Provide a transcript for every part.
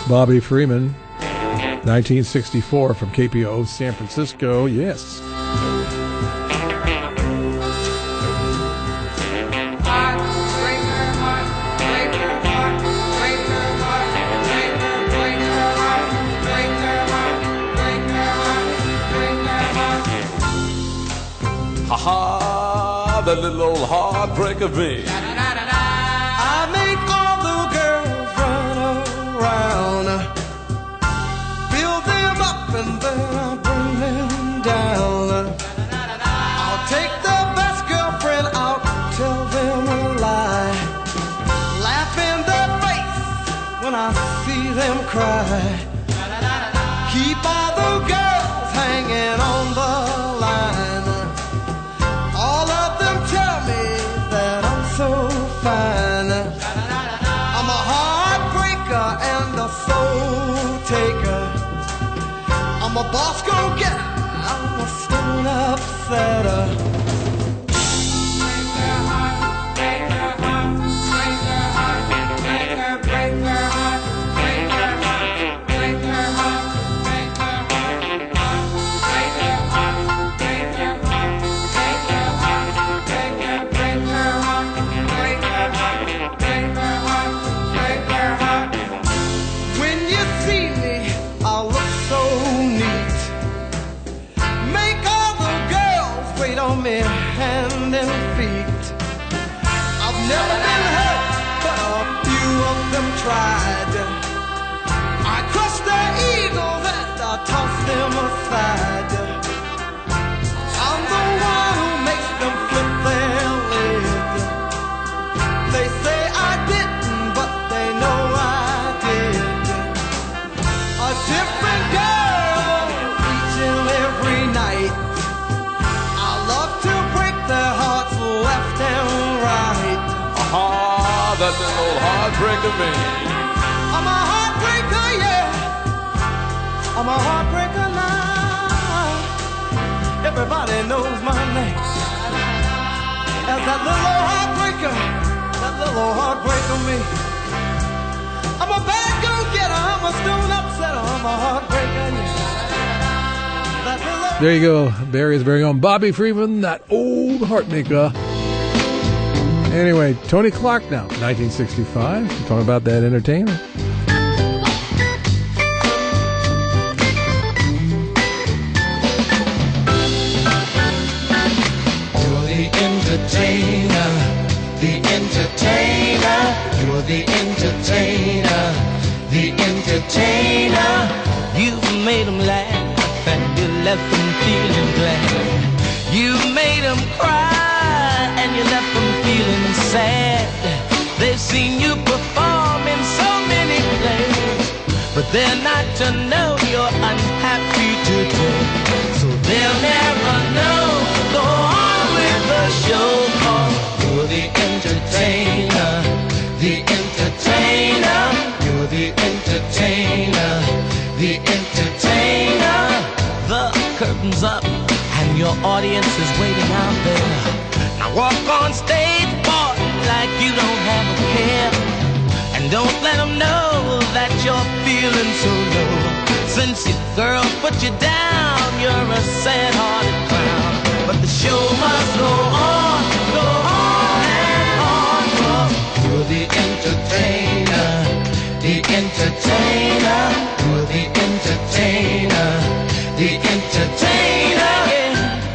Bobby Freeman, 1964 from KPO San Francisco. Yes. Ha-ha, that little old heartbreak of me. I make all the girls run around, build them up and then I bring them down. I'll take the best girlfriend out, tell them a lie, laugh in their face when I see them cry. Keep all the girls hanging on the line. All of them tell me that I'm so fine. I'm a heartbreaker and a soul taker. I'm a boss go-getter, I'm a stone upsetter. Hand and feet. I've never been hurt, but a few of them tried. I crushed their egos and I tossed them aside. I'm the one who makes them flip their lid. They say I didn't, but they know I did. A different girl each and every night. Their hearts left and right. Aha, that little old heartbreak of me. I'm a heartbreaker, yeah. I'm a heartbreaker now. Everybody knows my name as that little old heartbreaker, that little old heartbreaker me. I'm a bad go-getter, I'm a stone upsetter, I'm a heartbreaker, yeah. There you go. Barry's very own Bobby Freeman, that old heartmaker. Anyway, Tony Clark now, 1965. We're talking about that entertainer. You're the entertainer, the entertainer. You're the entertainer, the entertainer. You've made them laugh and you left them feeling glad. You made them cry and you left them feeling sad. They've seen you perform in so many plays, but they're not to know you're unhappy today. So they'll never know. Go on with the show, 'cause you're the entertainer, the entertainer. You're the entertainer, the entertainer. The curtain's up and your audience is waiting out there. Now walk on stage, boy, like you don't have a care. And don't let them know that you're feeling so low. Since your girl put you down, you're a sad-hearted clown. But the show must go on and on. 'Cause you're the entertainer, the entertainer. You're the entertainer, the entertainer, yeah.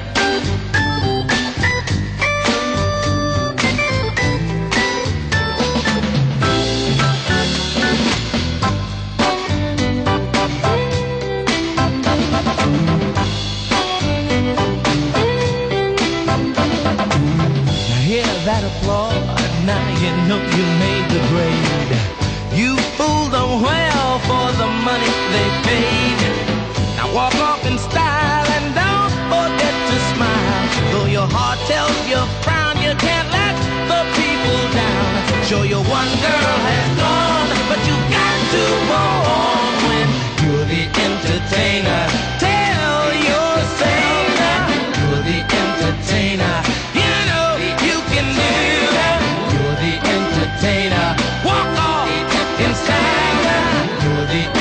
Now hear that applause, now you know you made the grade. You fooled them well for the money they paid. Now walk off in style and don't forget to smile. Though your heart tells you frown, you can't let the people down. Sure, your one girl has gone, but you got to go on when you're the entertainer. Tell yourself that you're the entertainer. You know you can do that. You're the entertainer. Walk off in style. You're the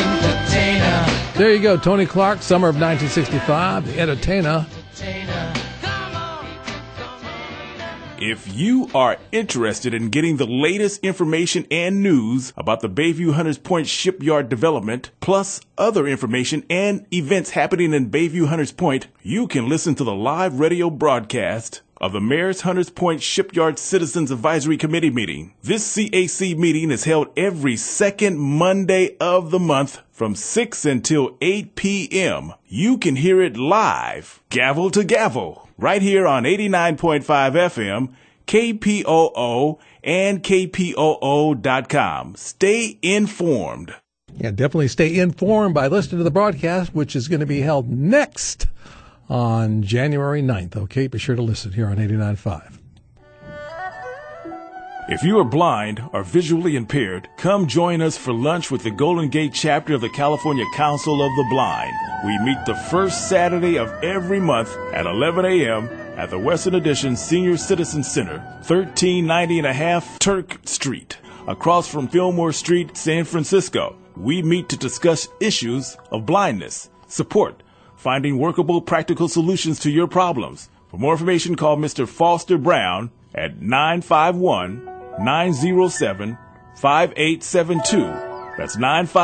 There you go, Tony Clark, summer of 1965, The Entertainer. If you are interested in getting the latest information and news about the Bayview Hunters Point shipyard development, plus other information and events happening in Bayview Hunters Point, you can listen to the live radio broadcast of the Mayor's Hunters Point Shipyard Citizens Advisory Committee meeting. This CAC meeting is held every second Monday of the month from 6 until 8 p.m. You can hear it live, gavel to gavel, right here on 89.5 FM, KPOO, and KPOO.com. Stay informed. Yeah, definitely stay informed by listening to the broadcast, which is going to be held next on January 9th. Okay, be sure to listen here on 89.5. If you are blind or visually impaired, come join us for lunch with the Golden Gate chapter of the California Council of the Blind. We meet the first Saturday of every month at 11 a.m. at the Western Addition Senior Citizen Center, 1390 and a half Turk Street, across from Fillmore Street, San Francisco. We meet to discuss issues of blindness, support, finding workable, practical solutions to your problems. For more information, call Mr. Foster Brown at 951-907-5872. That's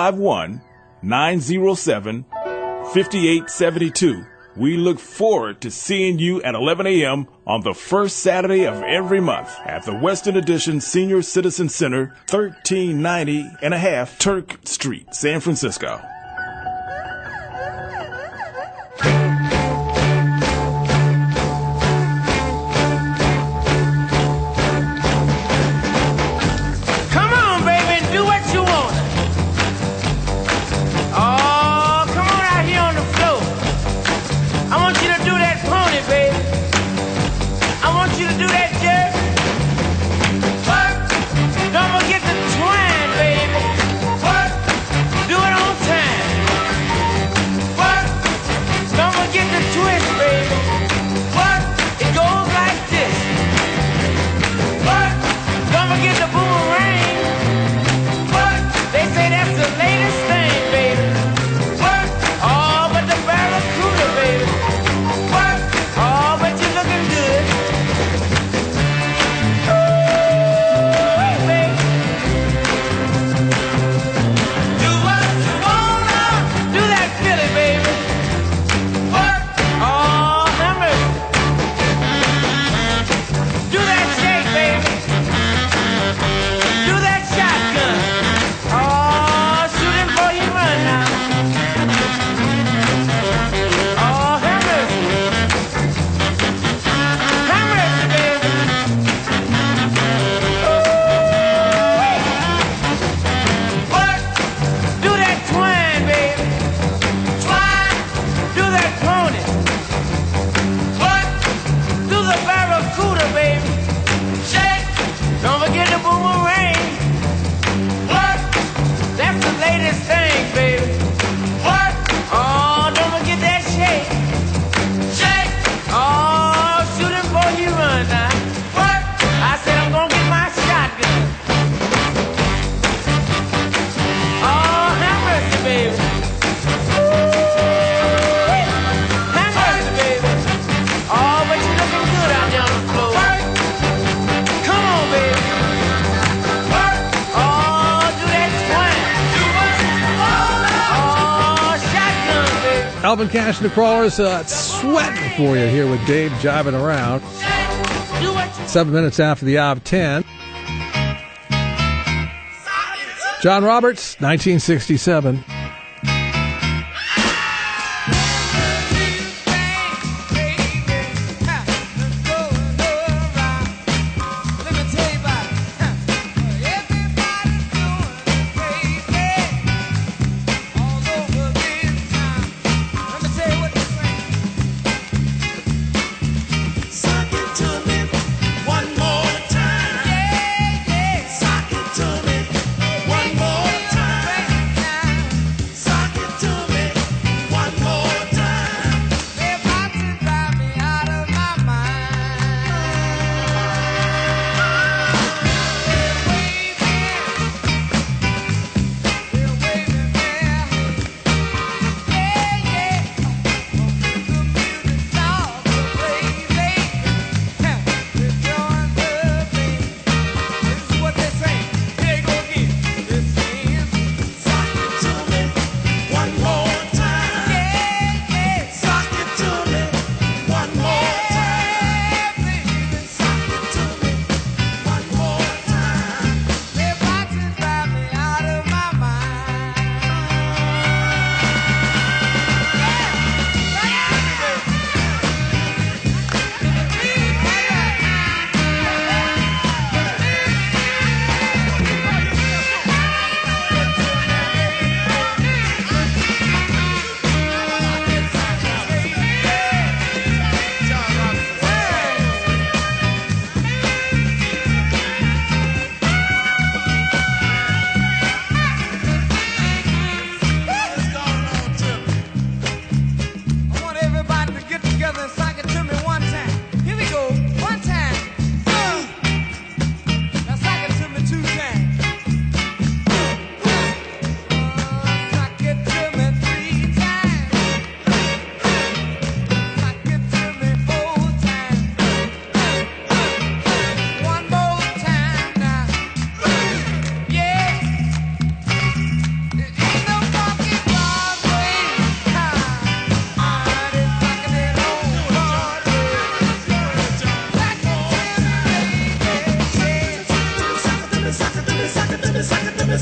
951-907-5872. We look forward to seeing you at 11 a.m. on the first Saturday of every month at the Western Addition Senior Citizen Center, 1390 and a half Turk Street, San Francisco. Alvin Cash and the Crawlers, sweating for you here with Dave jiving around. 7 minutes after the hour of 10. John Roberts, 1967.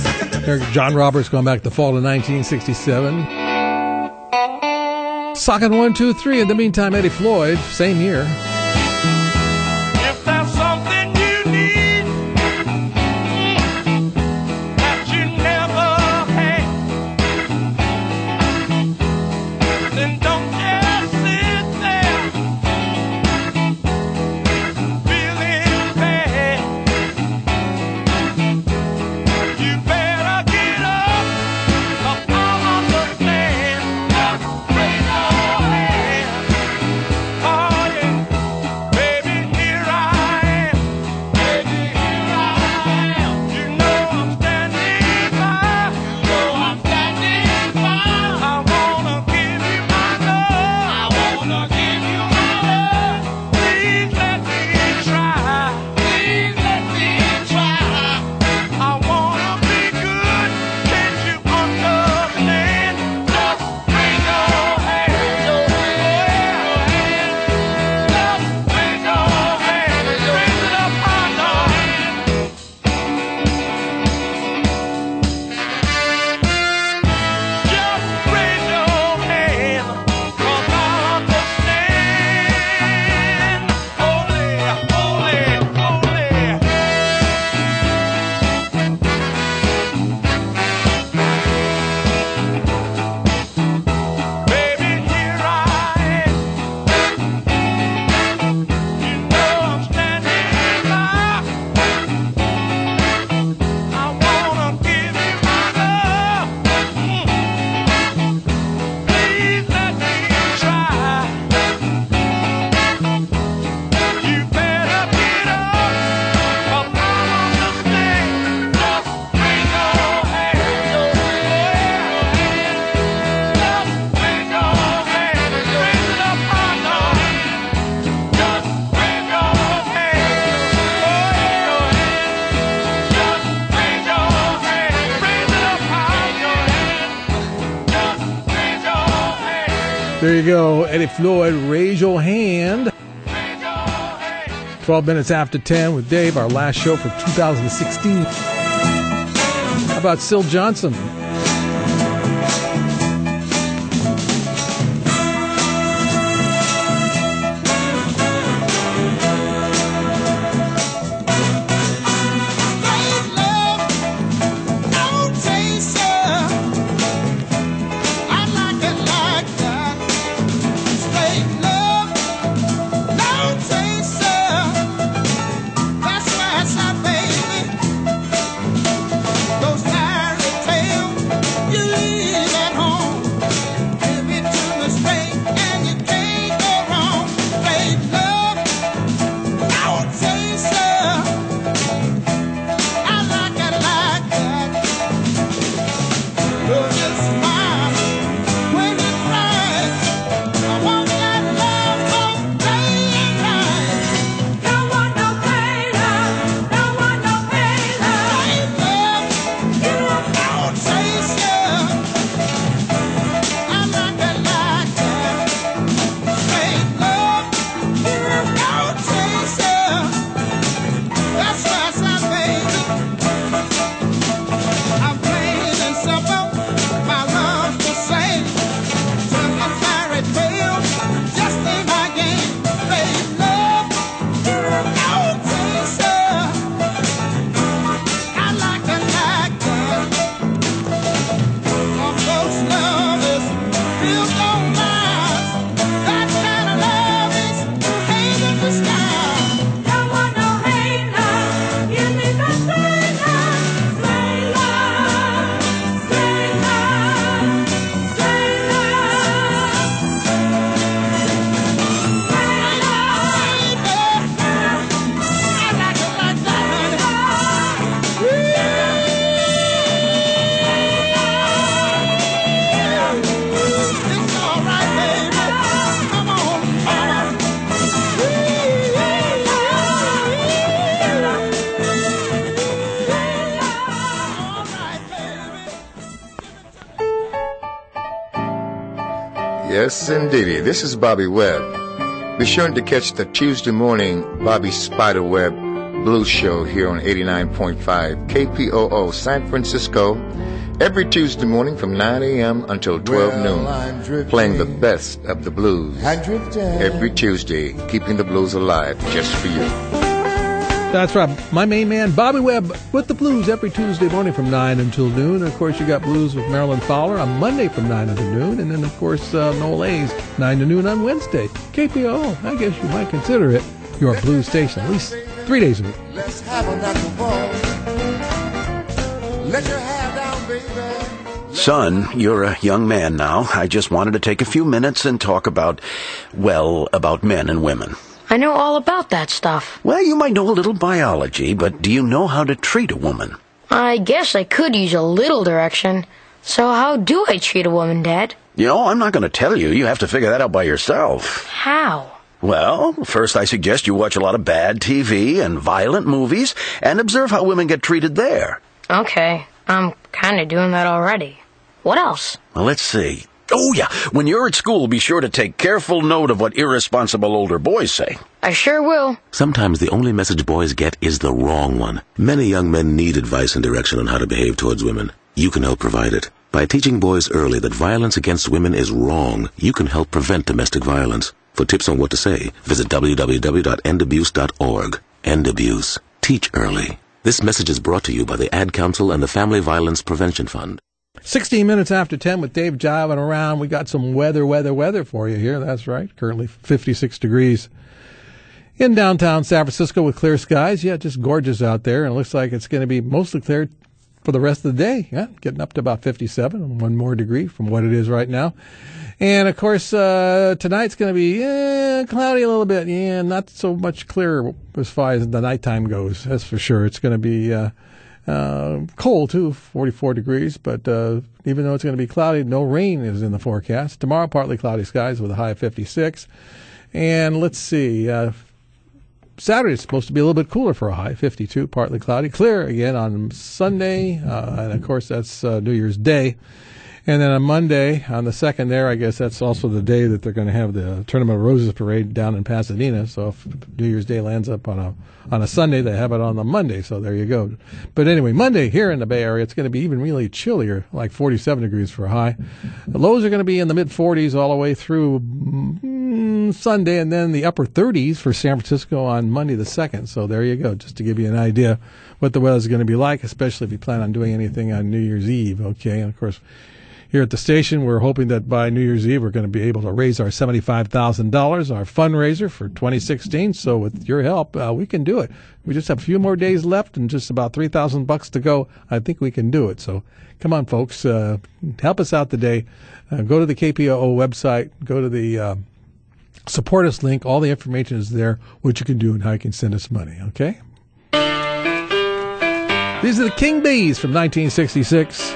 John Roberts going back to the fall of 1967. Socket 1, 2, 3. In the meantime, Eddie Floyd, same year. If there's something you need that you never had, then don't just sit there feeling bad. You better get up, 'cause I understand. Just raise your hand. Oh yeah, baby, here I am. Baby, here I am. You know I'm standing by. You know I'm standing by. I wanna give you my love. I wanna give you my love. Please let me try. Please let me try. I wanna be good. Can't you understand? Just raise your hand. Just raise your hand. Raise it up high, Lord. Just raise your hand, 'cause I understand. Holy, holy, holy. Baby, here I am. You know I'm standing by. I wanna give you my love. Please let me try. You better get up, 'cause I understand. Just raise your hand. Just raise your hand. Raise it up high, Lord. Just raise your hand. Just raise your hand. Raise it up high, your hand. Just raise your hand. There you go, Eddie Floyd, Raise Your Hand. Raise your hand. 12 minutes after 10 with Dave, our last show for 2016. How about Syl Johnson? Those fairy tales you leave at home. Give it to me straight and you can't go wrong. Straight love, I would say so. I like it like that. Love your smile when you cry. I want that love all day and night. Don't want no pain, don't want no pain. Straight love, I would say so. I like it like that. Straight love, I would say so. That's why I said, baby, I'm plain and simple. My love's the same. Telling fairy tales just ain't my game. Straight love, I would say so. I like it like that. All those lovers still don't last. That kind of love is hate in the sky. Don't want no hate love. You need no straight love. Straight love. Straight love. Straight love. Straight love. I like it like that, It's all right, baby. Come on, all right, baby. Yes, indeedy. This is Bobby Webb. Be sure to catch the Tuesday morning Bobby Spiderweb Blues Show here on 89.5 KPOO San Francisco every Tuesday morning from 9 a.m. until 12 noon, playing the best of the blues every Tuesday, keeping the blues alive just for you. That's right. My main man, Bobby Webb, with the blues every Tuesday morning from 9 until noon. And, of course, you got blues with Marilyn Fowler on Monday from 9 until noon. And then, of course, Noel A's 9 to noon on Wednesday. KPO, I guess you might consider it your blues station, at least 3 days a week. Let's have another ball. Let your hair down, baby. Son, you're a young man now. I just wanted to take a few minutes and talk about men and women. I know all about that stuff. Well, you might know a little biology, but do you know how to treat a woman? I guess I could use a little direction. So how do I treat a woman, Dad? I'm not going to tell you. You have to figure that out by yourself. How? Well, first I suggest you watch a lot of bad TV and violent movies and observe how women get treated there. Okay, I'm kind of doing that already. What else? Well, let's see. Oh, yeah. When you're at school, be sure to take careful note of what irresponsible older boys say. I sure will. Sometimes the only message boys get is the wrong one. Many young men need advice and direction on how to behave towards women. You can help provide it. By teaching boys early that violence against women is wrong, you can help prevent domestic violence. For tips on what to say, visit www.endabuse.org. End Abuse. Teach early. This message is brought to you by the Ad Council and the Family Violence Prevention Fund. 16 minutes after 10 with Dave jiving around. We got some weather for you here. That's right. Currently 56 degrees in downtown San Francisco with clear skies. Yeah, just gorgeous out there. And it looks like it's going to be mostly clear for the rest of the day. Yeah, getting up to about 57, one more degree from what it is right now. And, of course, tonight's going to be cloudy a little bit. Yeah, not so much clear as far as the nighttime goes. That's for sure. It's going to be cold, too, 44 degrees. But even though it's going to be cloudy, no rain is in the forecast. Tomorrow, partly cloudy skies with a high of 56. And let's see. Saturday is supposed to be a little bit cooler for a high, 52, partly cloudy. Clear again on Sunday. And, of course, that's New Year's Day. And then on Monday, on the 2nd there, I guess that's also the day that they're going to have the Tournament of Roses parade down in Pasadena. So if New Year's Day lands up on a Sunday, they have it on the Monday. So there you go. But anyway, Monday here in the Bay Area, it's going to be even really chillier, like 47 degrees for a high. The lows are going to be in the mid-40s all the way through Sunday, and then the upper 30s for San Francisco on Monday the 2nd. So there you go, just to give you an idea what the weather's going to be like, especially if you plan on doing anything on New Year's Eve. Okay, and of course, here at the station, we're hoping that by New Year's Eve, we're going to be able to raise our $75,000, our fundraiser for 2016. So with your help, we can do it. We just have a few more days left and just about $3,000 to go. I think we can do it. So come on, folks. Help us out today. Go to the KPOO website. Go to the support us link. All the information is there, what you can do and how you can send us money. Okay? These are the King Bees from 1966.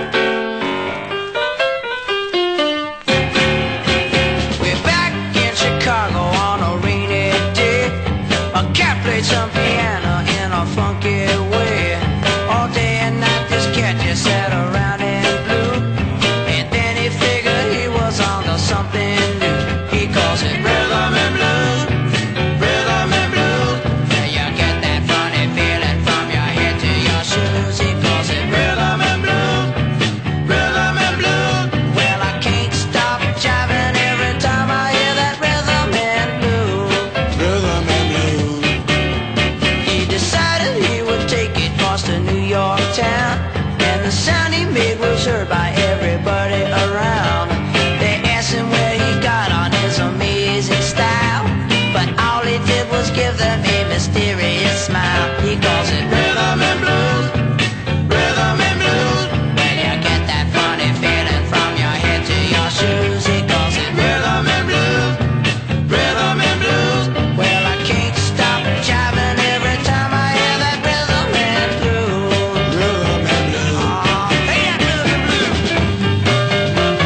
Some piano in a funky way. All day and night this cat just sat around and blew. And then he figured he was onto something new. He calls it rhythm and blues, rhythm and blues. And you get that funny feeling from your head to your shoes. He calls it rhythm and blues, rhythm and blues. Well, I can't stop jiving every time I hear that rhythm and blues, rhythm and blues. Decided he would take it across to New York town, and the sound he made was heard by everybody around. They asked him where he got on his amazing style, but all he did was give them a mysterious smile. He calls it rhythm and blues, rhythm and blues. When you get that funny feeling from your head to your shoes, he calls it rhythm and blues, rhythm and blues. Well, I can't stop jiving every time I hear that rhythm and blues, rhythm and blues. Oh, hey, that rhythm and blues.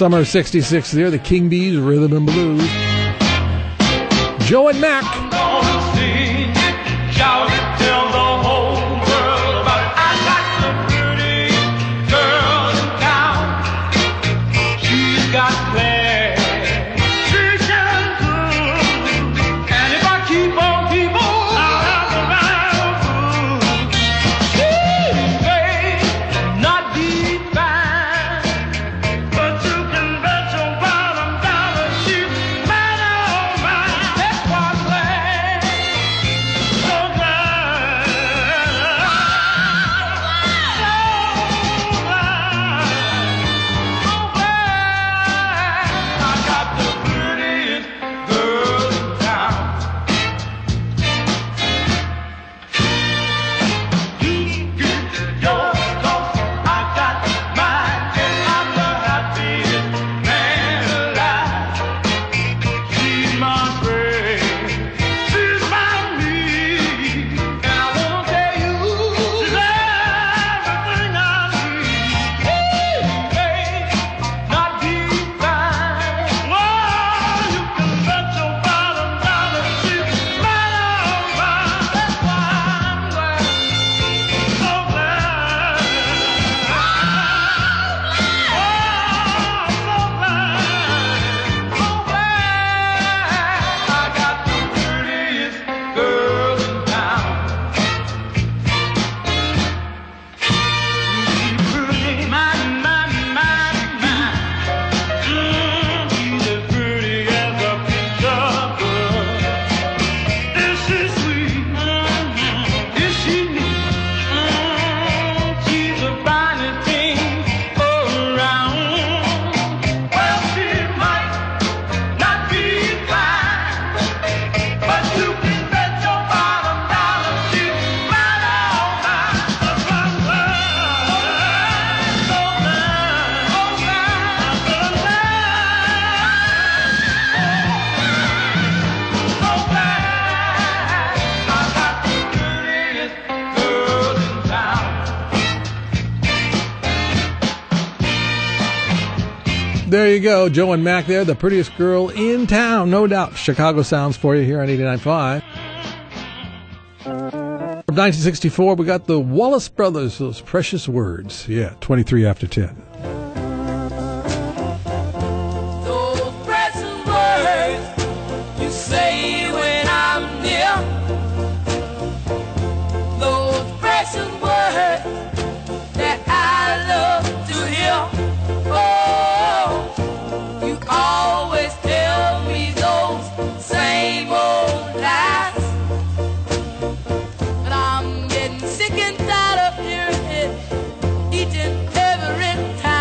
Summer of 66 there, the King Bees, Rhythm and Blues. Joe and Mac. I'm gonna sing it, shout it, tell the whole world about it. I got the prettiest girl in town. She's got class, she can do. And if I keep on, I'll have the right food. She may not be fine, but you can bet your bottom dollar she's mine, oh mine. That's why I'm glad, so glad, so glad I got the prettiest girl in town. You get yours, 'cause I got mine, and I'm the happiest man alive. She's my friend, she's my me, and I wanna tell you, she's everything I need. Hey, not be fine. Whoa, you can bet your bottom dollar she's mine, oh mine. That's why I'm glad, so glad, I got the prettiest girl in town. She's pretty, my. She's as pretty as a picture girl. Is she sweet? Is she neat? She's the finest thing around. Well, she might not be fine, but you can bet your bottom dollar she's mine, oh mine. That's why I'm glad, so glad, oh glad, so glad I got the prettiest girl in town. There you go, Joe and Mac there, the prettiest girl in town, no doubt. Chicago sounds for you here on 89.5. From 1964, we got the Wallace Brothers, those precious words. Yeah, 23 after 10. Those precious words you say when I'm near, those precious words that I love to hear. Oh, you always tell me those same old lies, but I'm getting sick and tired of hearing it each and every time.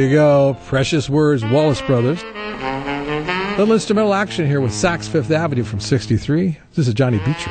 you go. Precious Words, Wallace Brothers. Little instrumental action here with Saks Fifth Avenue from 63. This is Johnny Beecher.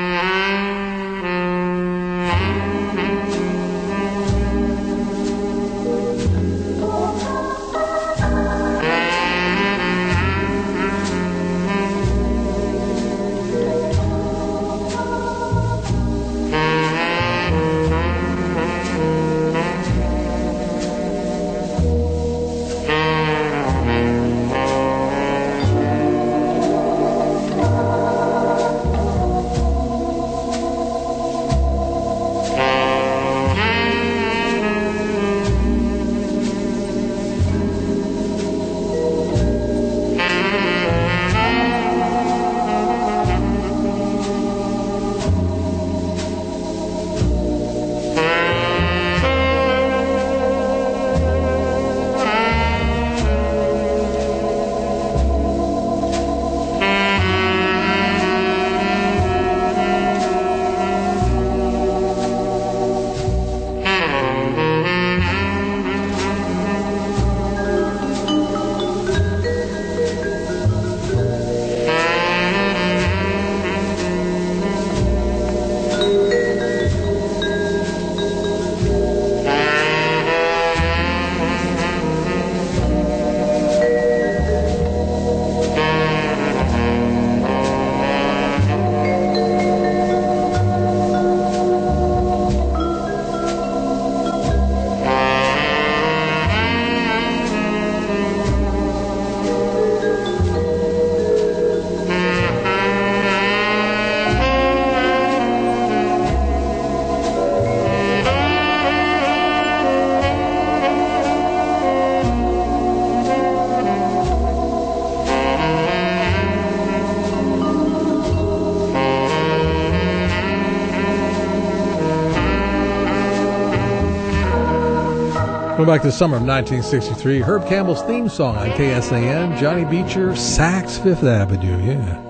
Going back to the summer of 1963, Herb Campbell's theme song on KSAN, Johnny Beecher, Saks Fifth Avenue, yeah.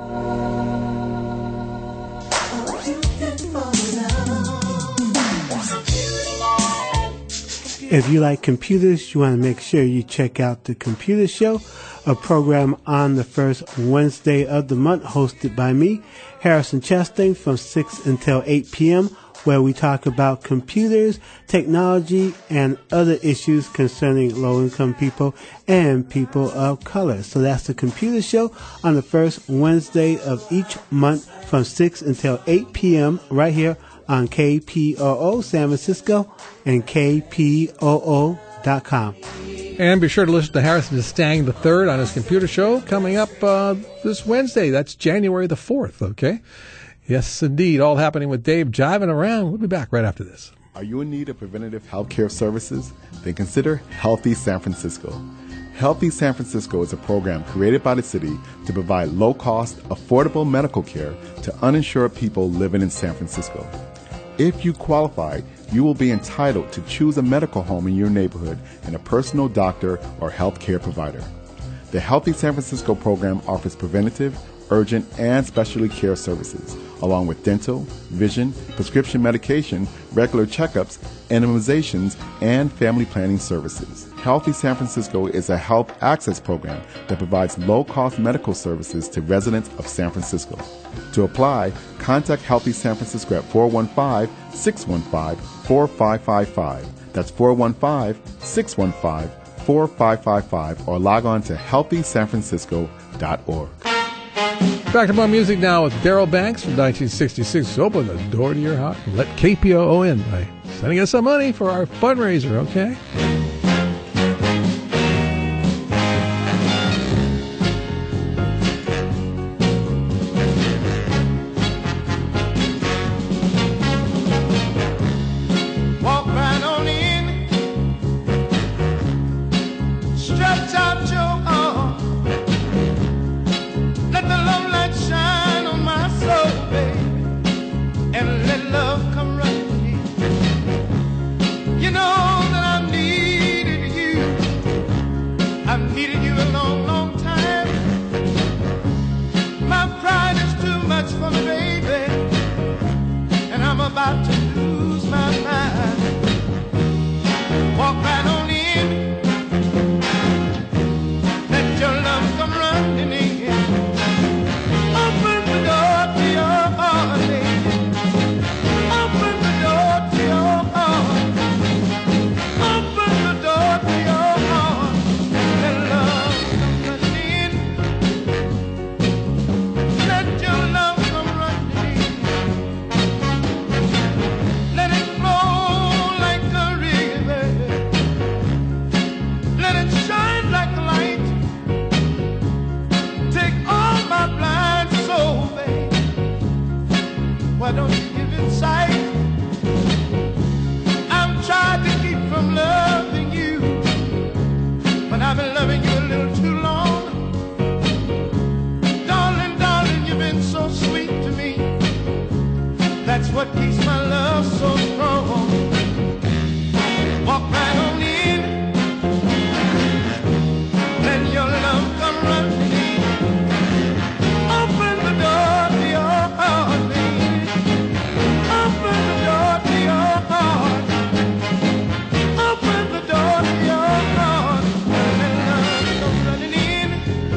If you like computers, you want to make sure you check out The Computer Show, a program on the first Wednesday of the month hosted by me, Harrison Chastain, from 6 until 8 p.m., where we talk about computers, technology, and other issues concerning low-income people and people of color. So that's The Computer Show on the first Wednesday of each month from 6 until 8 p.m. right here on KPOO San Francisco and KPOO.com. And be sure to listen to Harrison Stang III on his computer show coming up this Wednesday. That's January the 4th, okay? Yes, indeed. All happening with Dave jiving around. We'll be back right after this. Are you in need of preventative health care services? Then consider Healthy San Francisco. Healthy San Francisco is a program created by the city to provide low-cost, affordable medical care to uninsured people living in San Francisco. If you qualify, you will be entitled to choose a medical home in your neighborhood and a personal doctor or health care provider. The Healthy San Francisco program offers preventative, urgent, and specialty care services, along with dental, vision, prescription medication, regular checkups, immunizations, and family planning services. Healthy San Francisco is a health access program that provides low-cost medical services to residents of San Francisco. To apply, contact Healthy San Francisco at 415-615-4555. That's 415-615-4555, or log on to healthysanfrancisco.org. Back to more music now with Darrell Banks from 1966. Open the door to your heart and let KPOO in by sending us some money for our fundraiser, okay? Walk right on in, stretch out your arm, let the love light shine on my soul, baby, and let love come right in. You know that I need why don't you give it sight? I'm trying to keep from loving you, but I've been loving you a little too long. Darling, darling, you've been so sweet to me. That's what keeps my love so strong. Walk right on in, let your love come running in. Open the door to your heart, baby. Open the door to your heart. Open the door to your heart. Let love come running in.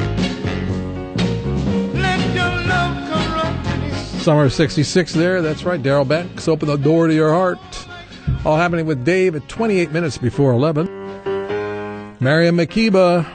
Let your love come running in. Summer of 66 there. That's right. Daryl Banks, Open the Door to Your Heart. All happening with Dave at 28 minutes before 11. Mariam Makeba.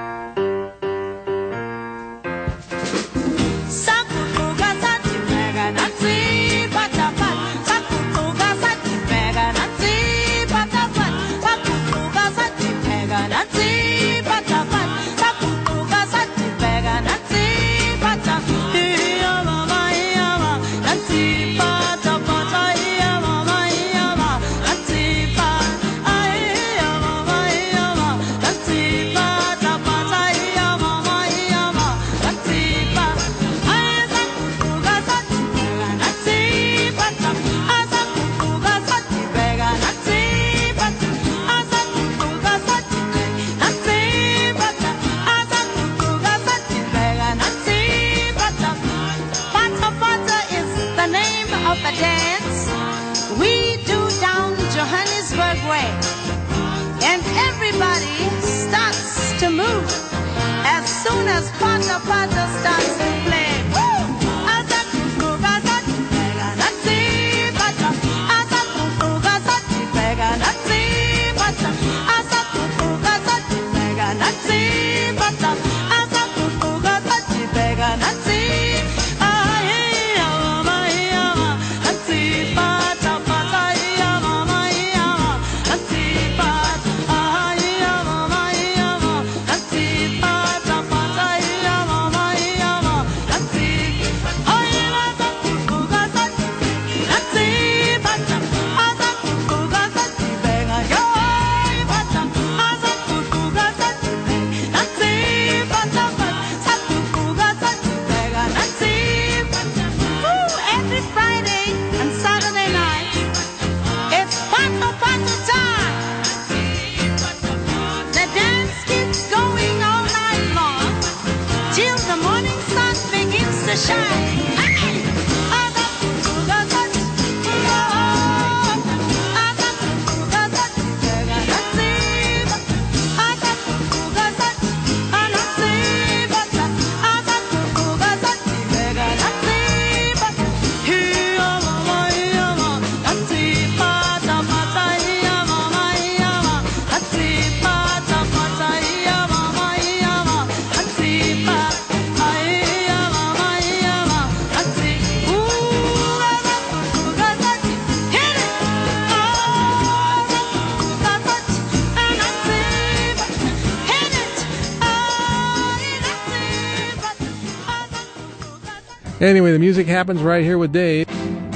Anyway, the music happens right here with Dave.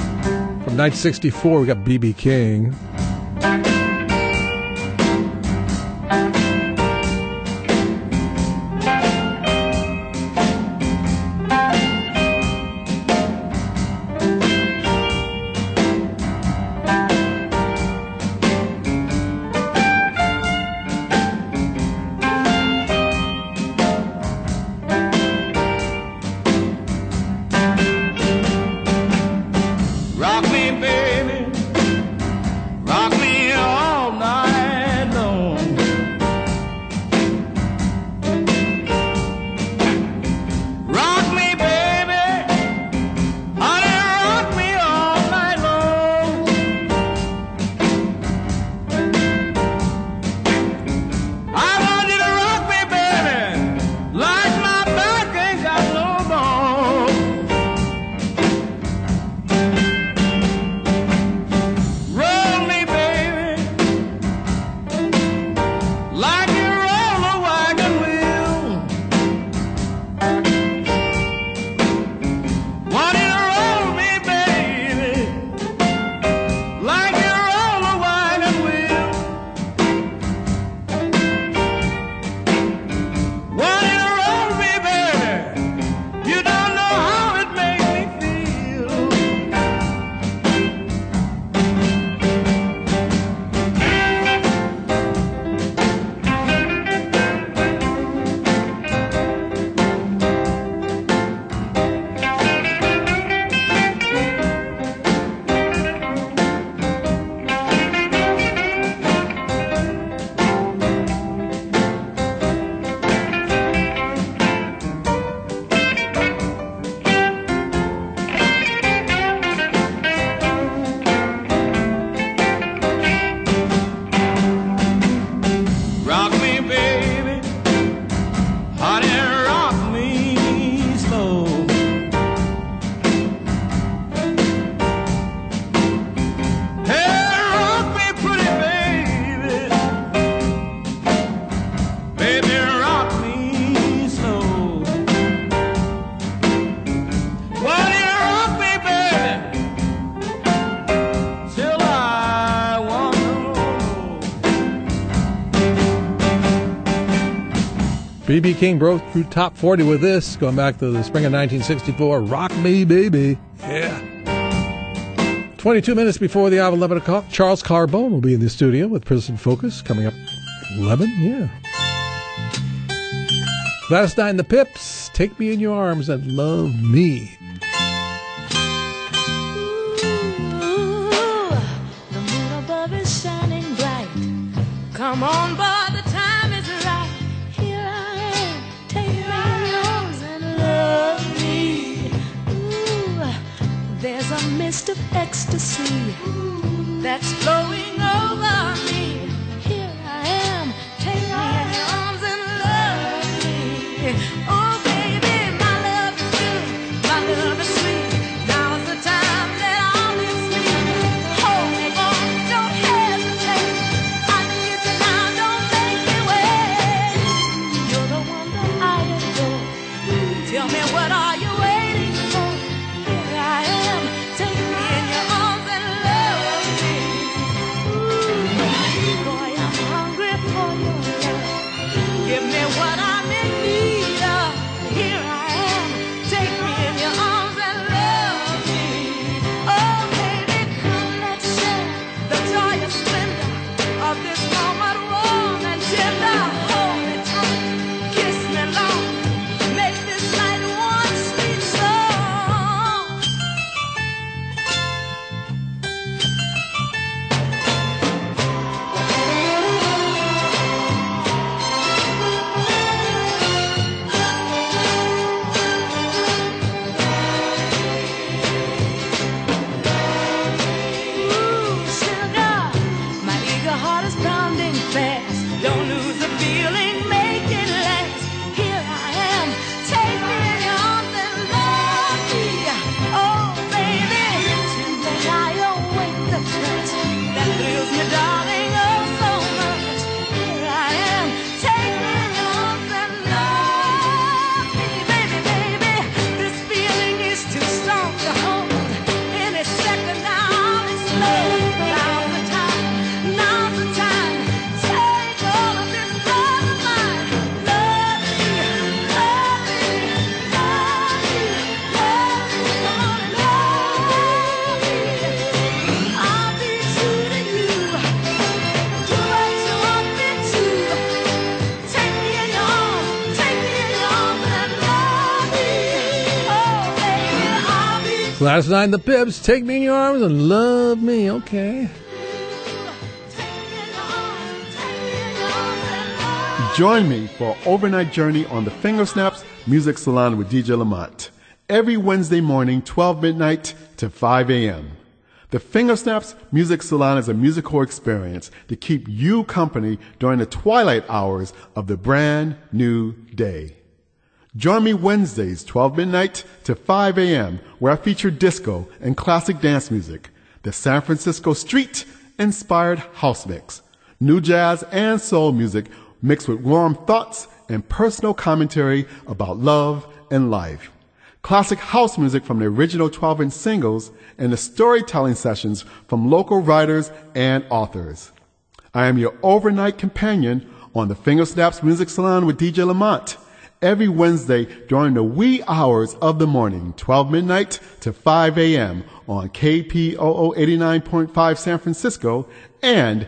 From 1964, we got B.B. King. Rock me, baby, rock me all B.B. King broke through top 40 with this, going back to the spring of 1964. Rock Me, Baby. Yeah. 22 minutes before the hour of 11 o'clock, Charles Carbone will be in the studio with Prison Focus coming up 11. Yeah. Gladys Knight and the Pips, Take Me in Your Arms and Love Me. The moon above is shining bright. Come on, boy, the time is right. Here I am, take me in your arms and love me. Ooh, there's a mist of ecstasy that's flowing over me. Here I am, take me in your arms and love me. Oh, baby, my love is good, my love is sweet. Now's the time that I'll be sweet. Hold me, boy, don't hesitate. I need you now, don't make me wait. You're the one that I adore. Tell me, what are you waiting for? Here I am, take me in your arms and love me. Ooh, boy, I'm hungry for your love. Give me what I'm in need of. Here I am, take me in your arms and love me. Oh, baby, come, let's share the joyous splendor of this moment, warm and tender. Hold me tight, kiss me long, make this night one sweet song. Ooh, sugar, my eager heart is pounding fast. Don't lose the feeling, make it last. Here I am, take me in your arms and love me. Oh, baby, tonight I await the touch that thrills me, darling, oh so much. Here I am, take me in your arms and love me. Baby, baby, this feeling is too strong to hold. Any second now I'll explode. Now's the time, now's the time. Take all of this love of mine. Love me, love me, love me, love me, come on and love me. I'll be true to you, do what you want me to. Take me in your arms, take me in your arms and love me. Oh, baby, I'll be Gladys Knight and the Pips, Take Me in Your Arms and Love Me. Okay. Join me for an overnight journey on the Fingersnaps Music Salon with DJ Lamont. Every Wednesday morning, 12 midnight to 5 a.m. The Fingersnaps Music Salon is a musical experience to keep you company during the twilight hours of the brand new day. Join me Wednesdays, 12 midnight to 5 a.m., where I feature disco and classic dance music, the San Francisco street-inspired house mix, new jazz and soul music mixed with warm thoughts and personal commentary about love and life, classic house music from the original 12-inch singles, and the storytelling sessions from local writers and authors. I am your overnight companion on the Fingersnaps Music Salon with DJ Lamont, every Wednesday during the wee hours of the morning, 12 midnight to 5 a.m. on KPOO 89.5 San Francisco and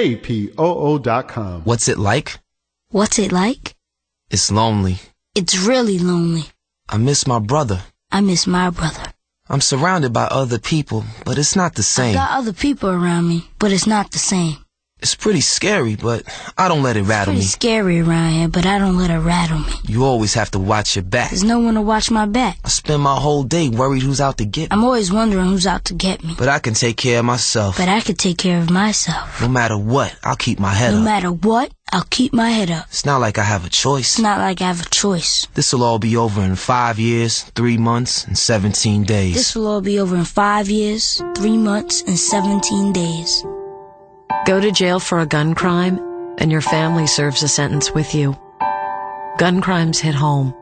KPOO.com. What's it like? What's it like? It's lonely. It's really lonely. I miss my brother. I miss my brother. I'm surrounded by other people, but it's not the same. I got other people around me, but it's not the same. It's pretty scary, but I don't let it rattle me. It's pretty scary around here, but I don't let it rattle me. You always have to watch your back. There's no one to watch my back. I spend my whole day worried who's out to get me. I'm always wondering who's out to get me. But I can take care of myself. But I can take care of myself. No matter what, I'll keep my head up. No matter what, I'll keep my head up. It's not like I have a choice. It's not like I have a choice. This'll all be over in 5 years, 3 months, and 17 days. This will all be over in 5 years, 3 months, and 17 days. Go to jail for a gun crime, and your family serves a sentence with you. Gun crimes hit home.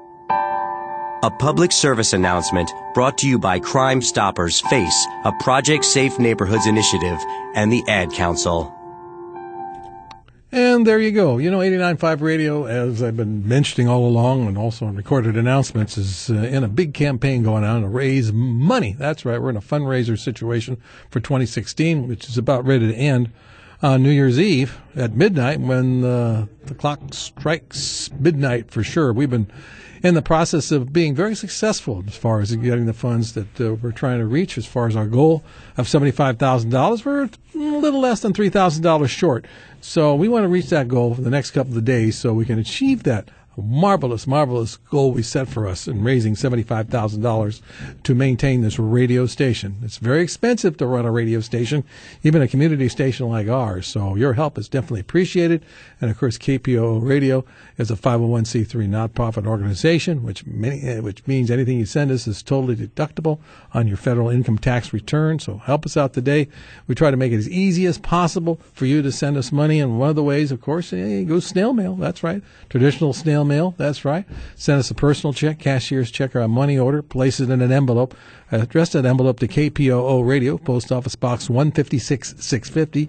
A public service announcement brought to you by Crime Stoppers FACE, a Project Safe Neighborhoods initiative, and the Ad Council. And there you go. 89.5 Radio, as I've been mentioning all along and also in recorded announcements, is in a big campaign going on to raise money. That's right. We're in a fundraiser situation for 2016, which is about ready to end on New Year's Eve at midnight when the clock strikes midnight for sure. We've been in the process of being very successful as far as getting the funds that we're trying to reach. As far as our goal of $75,000, we're a little less than $3,000 short. So we want to reach that goal for the next couple of days so we can achieve that marvelous, marvelous goal we set for us in raising $75,000 to maintain this radio station. It's very expensive to run a radio station, even a community station like ours. So your help is definitely appreciated. And of course, KPOO Radio is a 501c3 not-profit organization, which means anything you send us is totally deductible on your federal income tax return. So help us out today. We try to make it as easy as possible for you to send us money. And one of the ways, of course, goes snail mail. That's right. Traditional snail mail. That's right. Send us a personal check, cashier's check, or a money order. Place it in an envelope. Address that envelope to KPOO Radio, Post Office Box 156-650,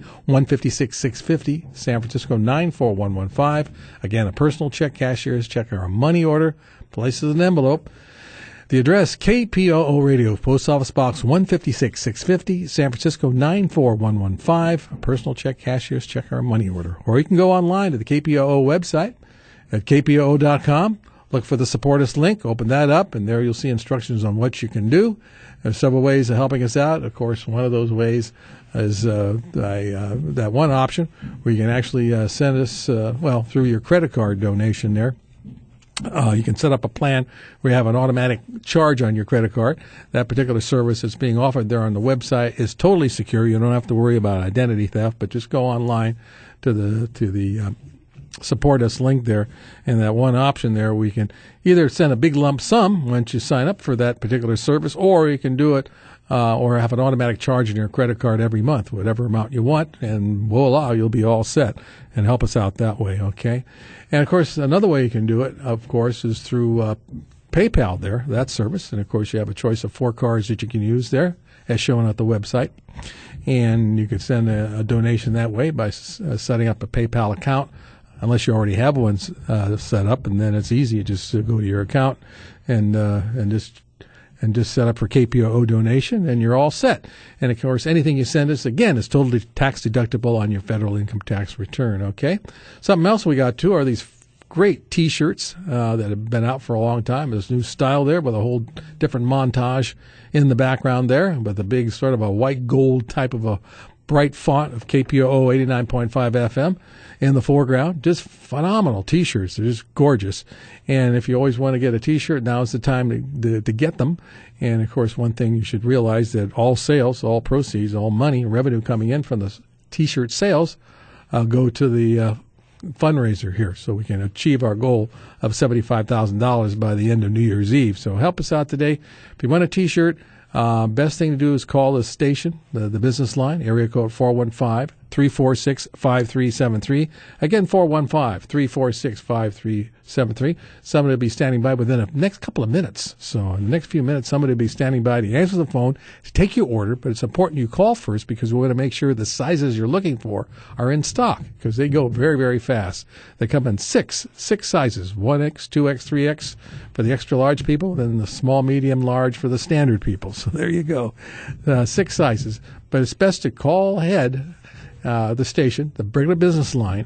156-650, San Francisco 94115. Again, a personal check, cashier's check, or a money order. Place it in an envelope. The address, KPOO Radio, Post Office Box 156-650, San Francisco 94115. A personal check, cashier's check, or a money order. Or you can go online to the KPOO website at kpoo.com. Look for the Support Us link. Open that up, and there you'll see instructions on what you can do. There's several ways of helping us out. Of course, one of those ways is that one option where you can actually send us, through your credit card donation there. You can set up a plan where you have an automatic charge on your credit card. That particular service that's being offered there on the website is totally secure. You don't have to worry about identity theft, but just go online to the Support Us link there, and that one option there, we can either send a big lump sum once you sign up for that particular service, or you can do it or have an automatic charge in your credit card every month, whatever amount you want, and voila, you'll be all set, and help us out that way, okay? And, of course, another way you can do it, of course, is through PayPal there, that service, and, of course, you have a choice of 4 cards that you can use there, as shown at the website, and you can send a donation that way by setting up a PayPal account, unless you already have one set up, and then it's easy. You just go to your account and just set up for KPOO donation, and you're all set. And, of course, anything you send us, again, is totally tax deductible on your federal income tax return, okay? Something else we got, too, are these great T-shirts that have been out for a long time. There's new style there with a whole different montage in the background there, with a big sort of a white gold type of a bright font of KPOO 89.5 FM in the foreground. Just phenomenal T-shirts. They're just gorgeous. And if you always want to get a T-shirt, now's the time to get them. And, of course, one thing you should realize that all sales, all proceeds, all money, revenue coming in from the T-shirt sales go to the fundraiser here, so we can achieve our goal of $75,000 by the end of New Year's Eve. So help us out today. If you want a T-shirt, best thing to do is call the station, the business line, area code 415-346-5373. Again, 415-346-5373. Somebody will be standing by within the next couple of minutes. So in the next few minutes, somebody will be standing by to answer the phone to take your order. But it's important you call first, because we want to make sure the sizes you're looking for are in stock, because they go very, very fast. They come in six sizes, 1X, 2X, 3X for the extra large people, then the small, medium, large for the standard people. So there you go, 6 sizes. But it's best to call ahead the station, the regular business line,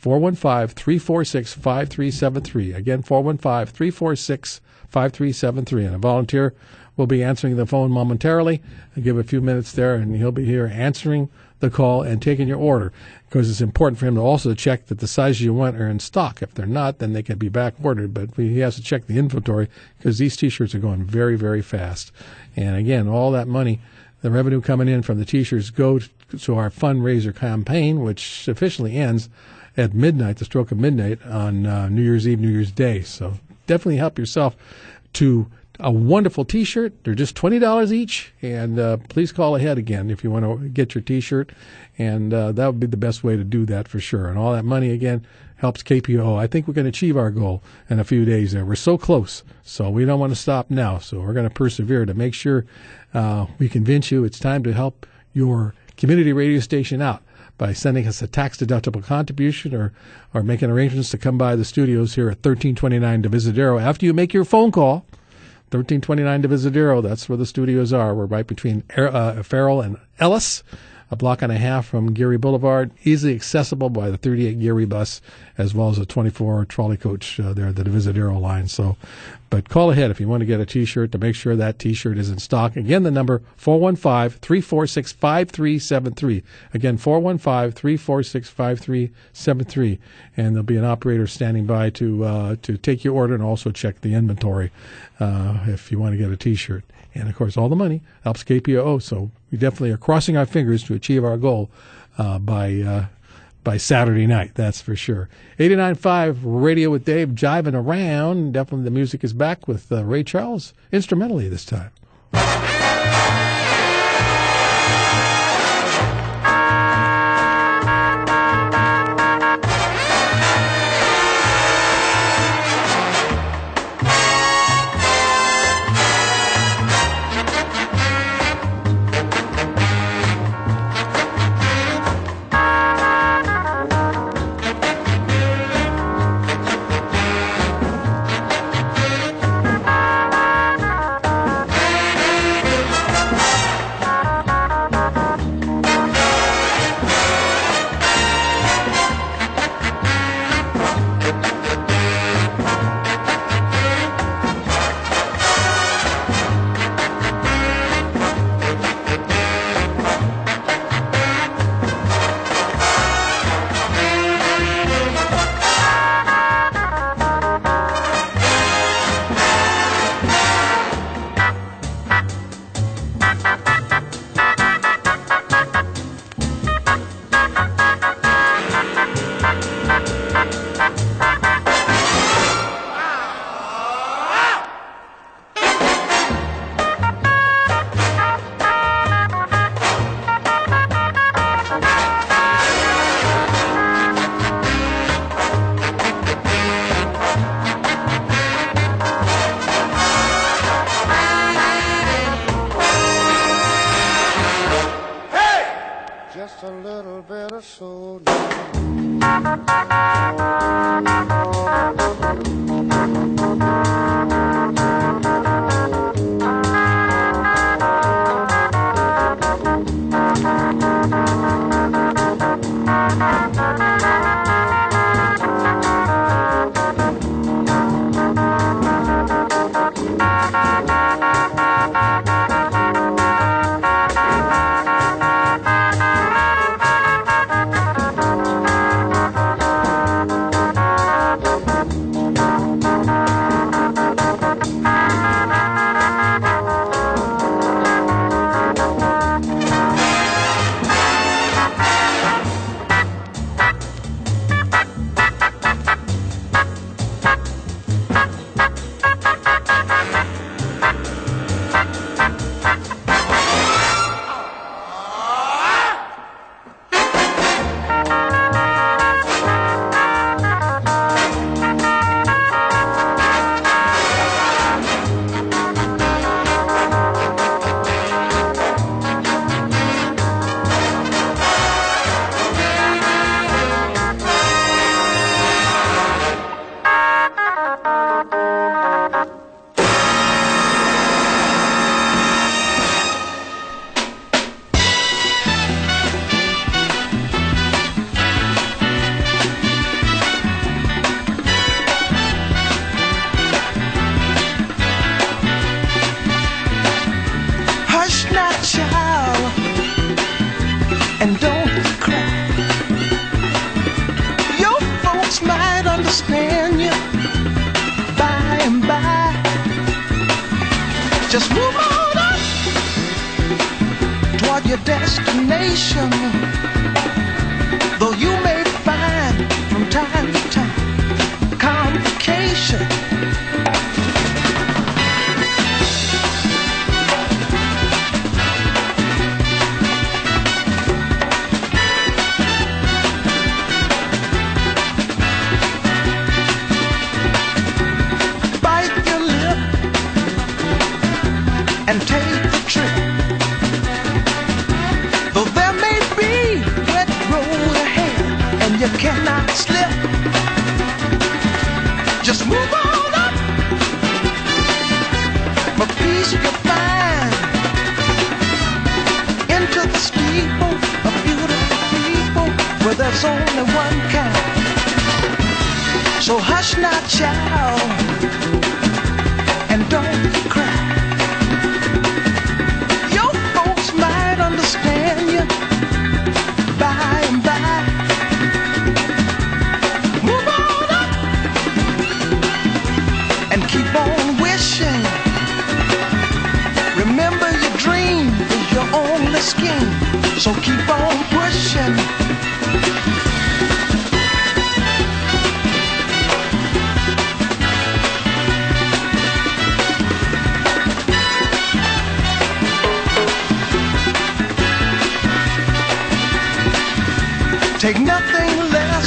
415-346-5373. Again, 415-346-5373. And a volunteer will be answering the phone momentarily. I'll give a few minutes there, and he'll be here answering the call and taking your order, because it's important for him to also check that the sizes you want are in stock. If they're not, then they can be back ordered. But he has to check the inventory, because these T-shirts are going very, very fast. And again, all that money, the revenue coming in from the T-shirts, go to our fundraiser campaign, which officially ends at midnight, the stroke of midnight, on New Year's Eve, New Year's Day. So definitely help yourself to a wonderful T-shirt. They're just $20 each, and please call ahead again if you want to get your T-shirt, and that would be the best way to do that for sure. And all that money, again, helps KPOO. I think we're going to achieve our goal in a few days there. We're so close, so we don't want to stop now. So we're going to persevere to make sure we convince you it's time to help your community radio station out by sending us a tax-deductible contribution or making arrangements to come by the studios here at 1329 Divisadero. After you make your phone call, 1329 Divisadero, that's where the studios are. We're right between Farrell and Ellis, a block and a half from Geary Boulevard, easily accessible by the 38 Geary bus, as well as a 24 trolley coach there at the Divisadero line. So, but call ahead if you want to get a T-shirt to make sure that T-shirt is in stock. Again, the number 415-346-5373. Again, 415-346-5373. And there'll be an operator standing by to take your order and also check the inventory if you want to get a T-shirt. And, of course, all the money helps KPOO, so we definitely are crossing our fingers to achieve our goal by Saturday night, that's for sure. 89.5 Radio with Dave, jiving around. Definitely the music is back with Ray Charles, instrumentally this time. And take the trip. Though there may Just move on up. For peace you find into the steeple of beautiful people where there's only one kind. So hush now, child, and don't cry. Your folks might understand you by and by. Move on up and keep on wishing. Remember your dream is your only scheme, so keep on pushing. Take nothing less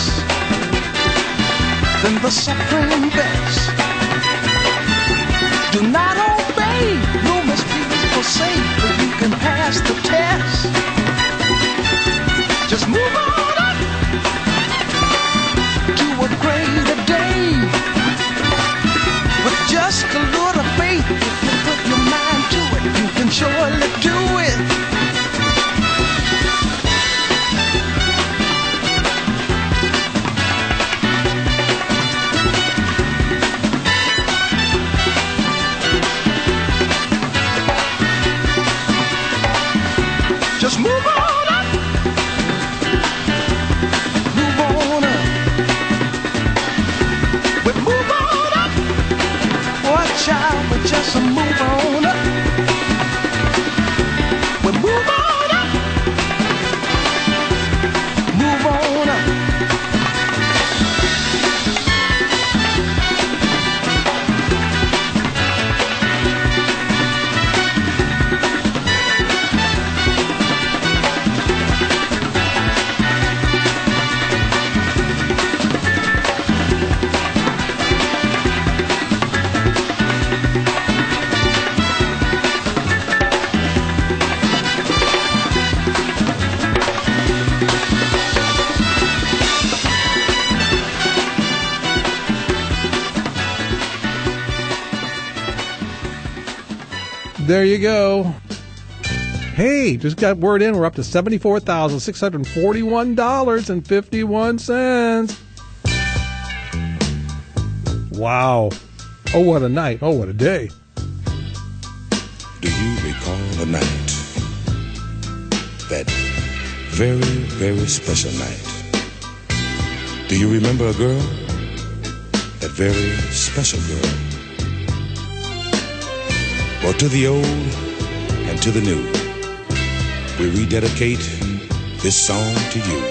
than the supreme best. Do not obey rumors people say, but you can pass the test. Just move on up to a greater day. With just a little faith, if you put your mind to it, you can surely do it. Just move on up. Move on up. We move on up. Watch out, we just move on up. We move on up. Move on up. There you go. Hey, just got word in. We're up to $74,641.51. Wow. Oh, what a night. Oh, what a day. Do you recall the night? That very, very special night. Do you remember a girl? That very special girl. Well, to the old and to the new, we rededicate this song to you.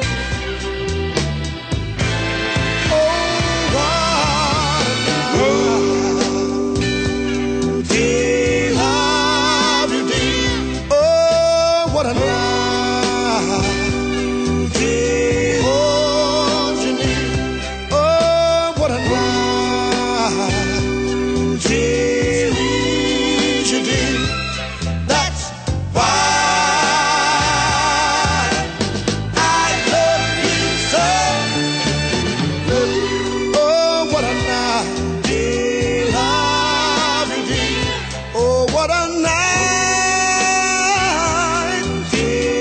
What a night.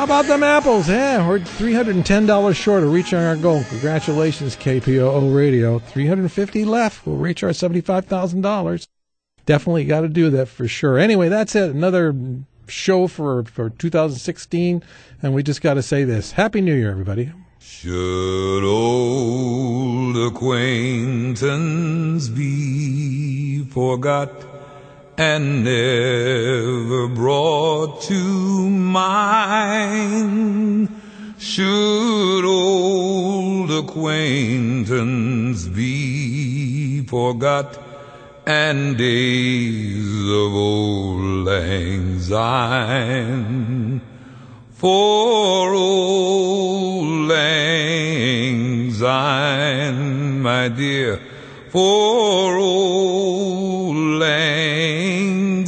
about them apples? Yeah, we're $310 short of reaching our goal. Congratulations, KPOO Radio. $350 left. We'll reach our $75,000. Definitely got to do that for sure. Anyway, that's it. Another show for 2016. And we just got to say this. Happy New Year, everybody. Should old acquaintance be forgot and never brought to mind? Should old acquaintance be forgot and days of old lang syne? For old lang syne, my dear, for old lang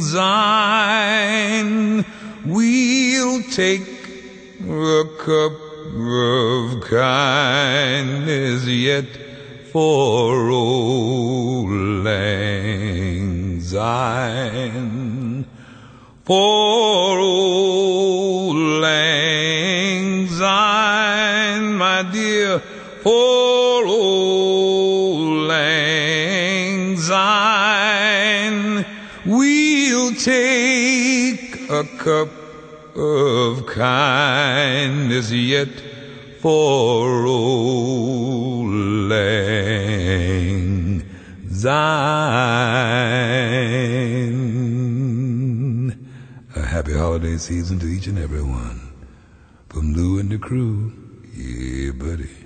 syne, we'll take a cup of kindness yet for old lang syne. For old lang syne, my dear, for old lang syne, we'll take a cup of kindness yet for old lang syne. A happy holiday season to each and every one. From Lou and the crew. Yeah, buddy.